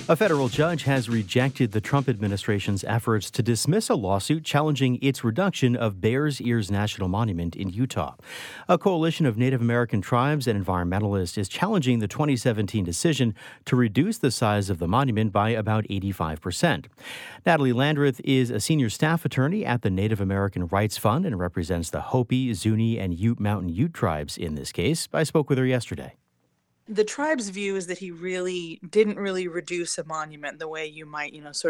A federal judge has rejected the Trump administration's efforts to dismiss a lawsuit challenging its reduction of Bears Ears National Monument in Utah. A coalition of Native American tribes and environmentalists is challenging the 2017 decision to reduce the size of the monument by about 85%. Natalie Landreth is a senior staff attorney at the Native American Rights Fund and represents the Hopi, Zuni, and Ute Mountain Ute tribes in this case. I spoke with her yesterday. The tribe's view is that he didn't really reduce a monument the way you might,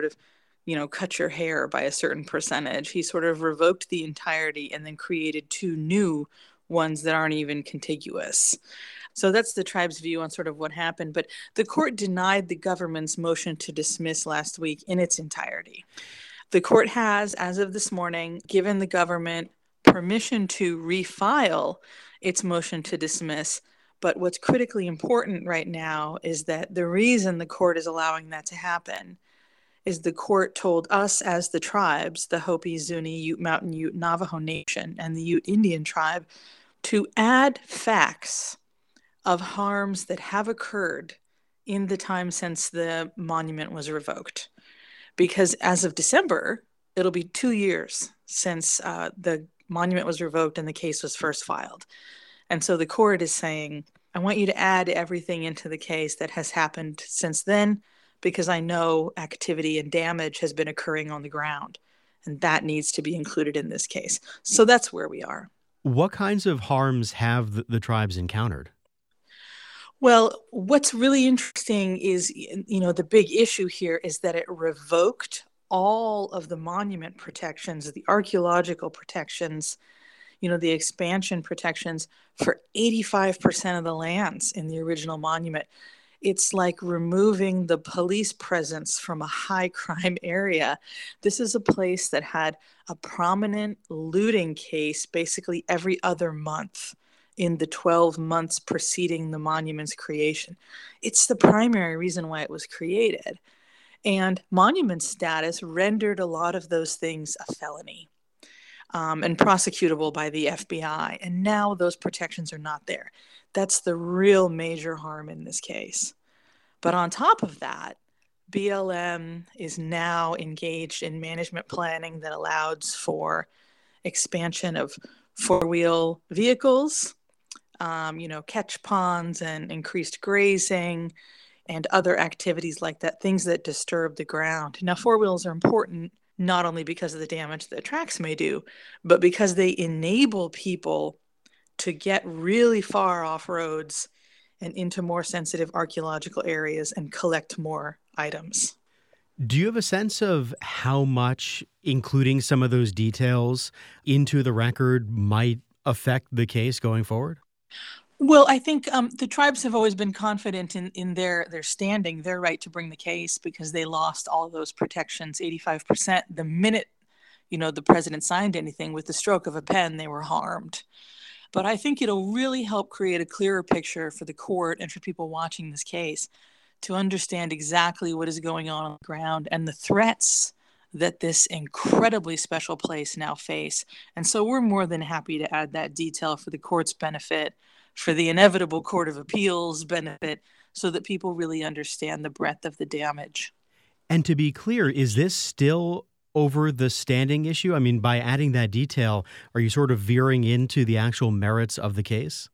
cut your hair by a certain percentage. He sort of revoked the entirety and then created two new ones that aren't even contiguous. So that's the tribe's view on sort of what happened. But the court denied the government's motion to dismiss last week in its entirety. The court has, as of this morning, given the government permission to refile its motion to dismiss. But what's critically important right now is that the reason the court is allowing that to happen is the court told us as the tribes, the Hopi, Zuni, Ute Mountain Ute, Navajo Nation, and the Ute Indian tribe, to add facts of harms that have occurred in the time since the monument was revoked. Because as of December, it'll be 2 years since the monument was revoked and the case was first filed. And so the court is saying, I want you to add everything into the case that has happened since then, because I know activity and damage has been occurring on the ground, and that needs to be included in this case. So that's where we are. What kinds of harms have the tribes encountered? Well, what's really interesting is, the big issue here is that it revoked all of the monument protections, the archaeological protections, the expansion protections for 85% of the lands in the original monument. It's like removing the police presence from a high crime area. This is a place that had a prominent looting case basically every other month in the 12 months preceding the monument's creation. It's the primary reason why it was created. And monument status rendered a lot of those things a felony. And prosecutable by the FBI. And now those protections are not there. That's the real major harm in this case. But on top of that, BLM is now engaged in management planning that allows for expansion of four-wheel vehicles, catch ponds and increased grazing and other activities like that, things that disturb the ground. Now, four wheels are important not only because of the damage that tracks may do, but because they enable people to get really far off roads and into more sensitive archaeological areas and collect more items. Do you have a sense of how much including some of those details into the record might affect the case going forward? Well, I think the tribes have always been confident in their standing, their right to bring the case, because they lost all those protections, 85%. The minute, the president signed anything with the stroke of a pen, they were harmed. But I think it'll really help create a clearer picture for the court and for people watching this case to understand exactly what is going on the ground and the threats that this incredibly special place now face. And so we're more than happy to add that detail for the court's benefit, for the inevitable Court of Appeals benefit, so that people really understand the breadth of the damage. And to be clear, is this still over the standing issue? I mean, by adding that detail, are you sort of veering into the actual merits of the case?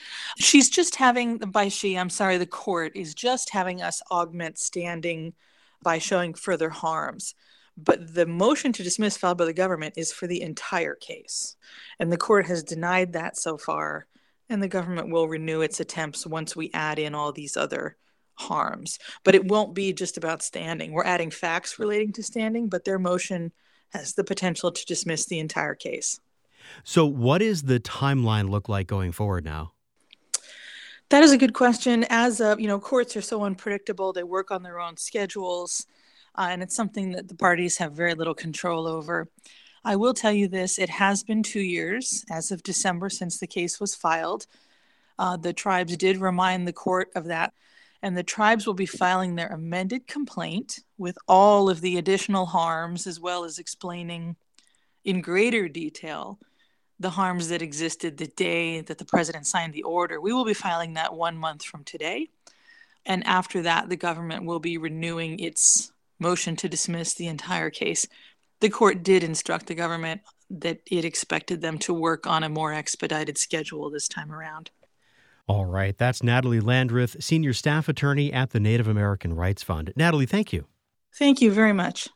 The court is just having us augment standing by showing further harms. But the motion to dismiss filed by the government is for the entire case. And the court has denied that so far. And the government will renew its attempts once we add in all these other harms. But it won't be just about standing. We're adding facts relating to standing, but their motion has the potential to dismiss the entire case. So what does the timeline look like going forward now? That is a good question. As courts are so unpredictable, they work on their own schedules, and it's something that the parties have very little control over. I will tell you this, it has been 2 years as of December since the case was filed. The tribes did remind the court of that, and the tribes will be filing their amended complaint with all of the additional harms, as well as explaining in greater detail the harms that existed the day that the president signed the order. We will be filing that 1 month from today. And after that, the government will be renewing its motion to dismiss the entire case. The court did instruct the government that it expected them to work on a more expedited schedule this time around. All right. That's Natalie Landreth, Senior Staff Attorney at the Native American Rights Fund. Natalie, thank you. Thank you very much.